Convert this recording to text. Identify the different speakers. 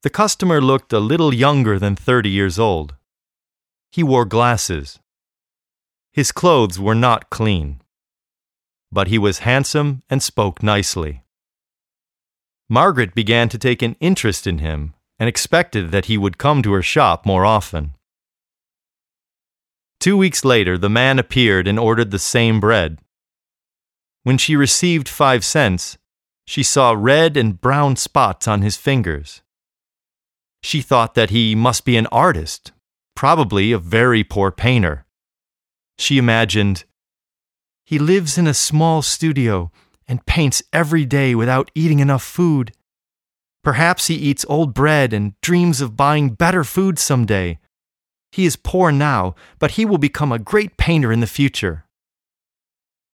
Speaker 1: The customer looked a little younger than 30 years old. He wore glasses. His clothes were not clean, but he was handsome and spoke nicely. Margaret began to take an interest in him and expected that he would come to her shop more often. 2 weeks later, the man appeared and ordered the same bread. When she received 5 cents, she saw red and brown spots on his fingers. She thought that he must be an artist, probably a very poor painter. She imagined, "He lives in a small studio and paints every day without eating enough food. Perhaps he eats old bread and dreams of buying better food someday. He is poor now, but he will become a great painter in the future."